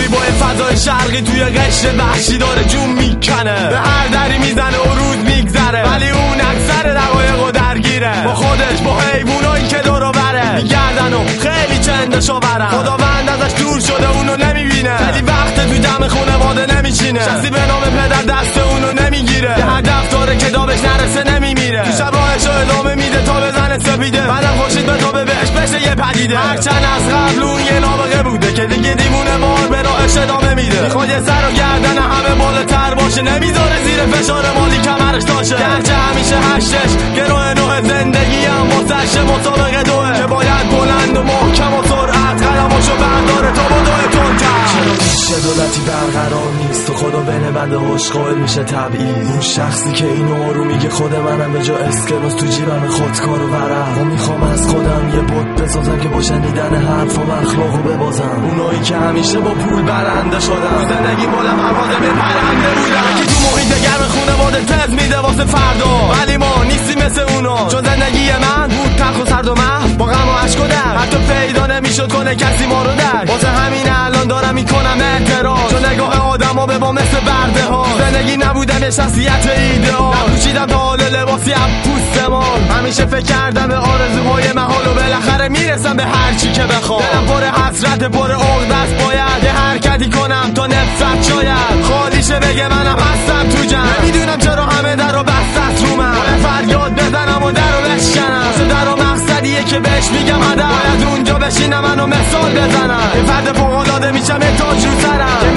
ولی با فضای شرقی توی قشر وحشی داره جون میکنه، به هر دری میزنه و روز میگذره، ولی اون اکثر دقایقو درگیره با خودش، با حیوانایی که دور و بره میگردن و خیلی چندشو برن. خداوند ازش دور شده اونو نمیبینه، خیلی وقت تو جمع خونواده نمیشینه، کسی به نام پدر دست اونو نمیگیره، یه هدف داره که دابش نرسه نمیمیره، تو شب راهشو ادامه میده تا بزنه سپیده، بعدم خوشید به تا به بهش بشه یه پدیده. هرچند از قبل اون یه نابغه بوده که دیگه دیوونه بار به راهش ادامه میده، میخواد یه سر و گردن همه بالاتر باشه، نمیذاره زیر فشار مالی کمرش داشه، گرچه همیشه هشتش گروه نوع زندگی هم واسش مسابقه دوه که باید بلند و محکم و سرعت قدماشو برداره تا با دوه تندتر. چرا پیش دولتی برقرار نیست و خدا بین بنده هوش قائل میشه تبعیض؟ اون شخصی که اینو رو میگه خود منم، به جا اسکناس تو جیبم خودکار و ورق، و میخوام از خودم یه بت بسازم که با شنیدن حرف و اخلاقو ببازم. اونایی که همیشه با پول برنده شدن، زندگی مالم حوادم پرنده بودن، که تو محیط گرم خونواده تز میده واسه فردا، ولی ما نیستیم مثل اونا، چون زندگی من بود تلخ و سرد و محو با غم و اشک و درد، حتی پیدا نمیشد کنه کسی ما رو درک، واسه همین الان دارم میکنم اعتراض، چون نگاه آدما به ما مثل برده ها، زندگی نبودم یه شخصیت ایدئال، نپوشیدم تا حال لباسی هم پوستمان، همیشه فکر کردم به آرزوهای محال و بالاخره میرسم به هر چی که بخوام، دلم پر حسرت پر عقده است، باید یه حرکتی کنم تا نفرت شاید خالیشه بگه منم هستم تو جمع، نمیدونم چرا همه در رو بسته است رو من، باید فریاد بزنم و در رو بشکنم، واسه در و مقصدیه که بهش میگم هدف، باید اونجا بشینم منو مثال بزنم، یه فرد فوق‌العاده میشم یه تاج رو سرم،